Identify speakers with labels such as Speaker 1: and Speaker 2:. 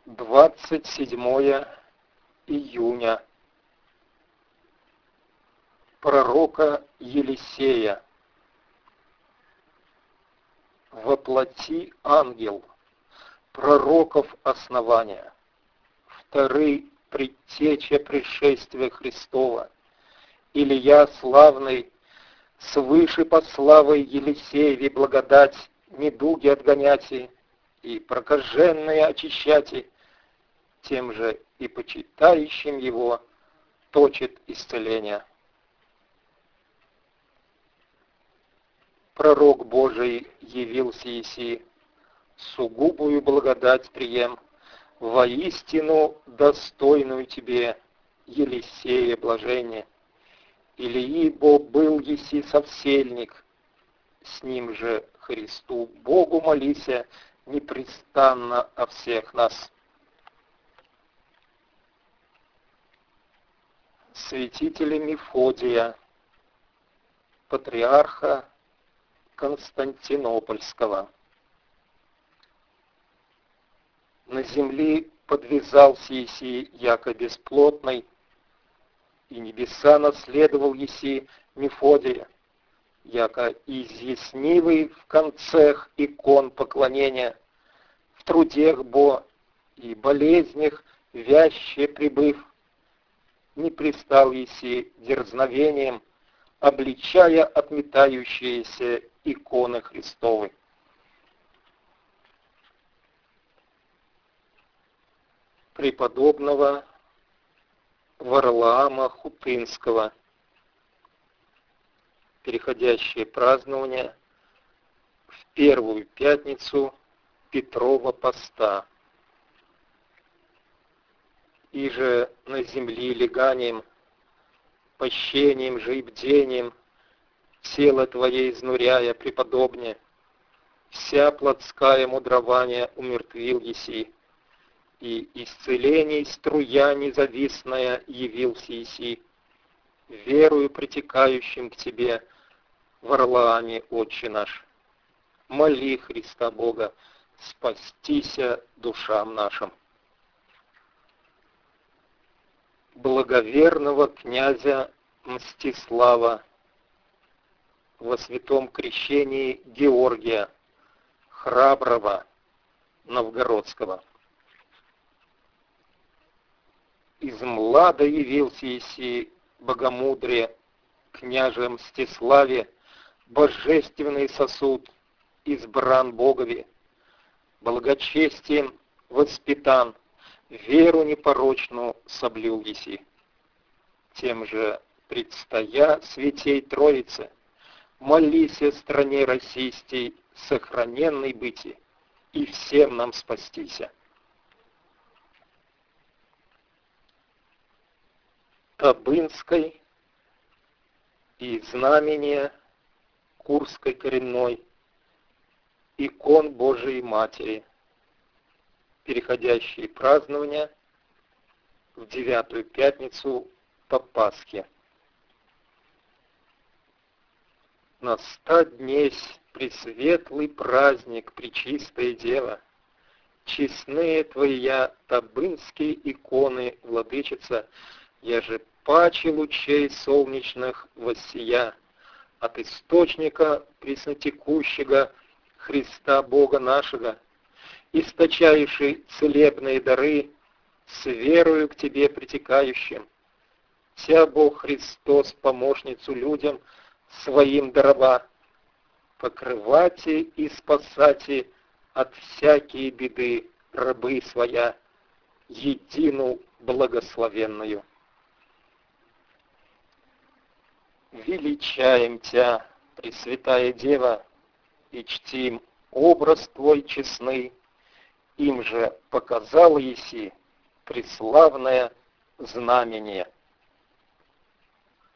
Speaker 1: 27 июня. Пророка Елисея. Воплоти ангел, пророков основания, вторые предтеча пришествия Христова, Илия славный, свыше по славой Елисееве благодать, недуги отгоняти и прокаженные очищати, тем же и почитающим его точит исцеление. Пророк Божий явился еси, сугубую благодать прием, воистину достойную тебе, Елисея, блажение. Илии бо был еси совсельник, с ним же Христу Богу молися непрестанно о всех нас. Святителя Мефодия, патриарха Константинопольского. На земли подвязался еси, яко бесплотный, и небеса наследовал еси Мефодия, яко изъяснивый в концах икон поклонения, в трудех бо и болезнях вяще прибыв, не пристал еси дерзновением, обличая отметающиеся иконы Христовы. Преподобного Варлаама Хутынского. Переходящее празднование в первую пятницу Петрова поста. Иже на земли леганием, пощением же и бдением, тело твое изнуряя преподобне, вся плотская мудрование умертвил еси, и исцелений струя независная явился еси, верую притекающим к тебе, Варлааме, Отче наш. Моли Христа Бога, спастися душам нашим. Благоверного князя Мстислава во святом крещении Георгия, храброго новгородского. Из млада явился еси богомудрие, княже Мстиславе, божественный сосуд, избран Богови, благочестием воспитан, веру непорочную соблюл еси. Тем же, предстоя святей Троице, молись о стране российской сохраненной быти, и всем нам спастися. Табынской и знамение Курской коренной, икон Божией Матери, переходящие празднования в 9-ю пятницу по Пасхе. На 100 дней пресветлый праздник, пречистая Дева, честные твоя табынские иконы, владычица, я же паче лучей солнечных воссия, от источника преснотекущего Христа Бога нашего, источающий целебные дары, с верою к тебе притекающим. Тя Бог Христос помощницу людям своим дарова, покрывати и спасати от всякие беды рабы своя, едину благословенную. Величаем Тя, Пресвятая Дева, и чтим образ Твой честный, им же показал еси преславное знамение.